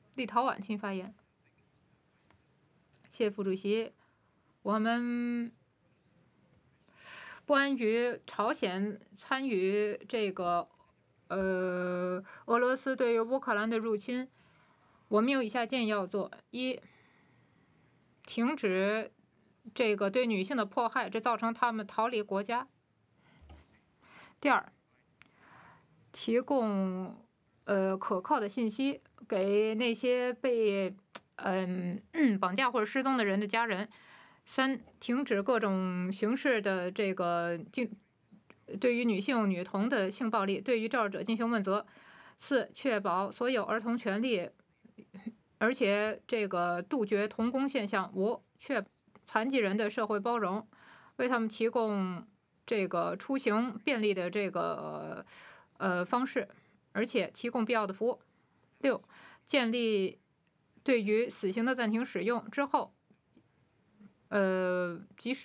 立陶宛请发言。谢谢副主席，我们关于朝鲜参与这个俄罗斯对于乌克兰的入侵，我们有以下建议要做：一，停止这个对女性的迫害，这造成她们逃离国家；第二，提供可靠的信息给那些被绑架或者失踪的人的家人；三，停止各种形式的这个对于女性、女童的性暴力，对于肇事者进行问责；四，确保所有儿童权利，而且这个杜绝童工现象；五，确保残疾人的社会包容，为他们提供这个出行便利的这个方式，而且提供必要的服务。六，建立对于死刑的暂停使用之后，及时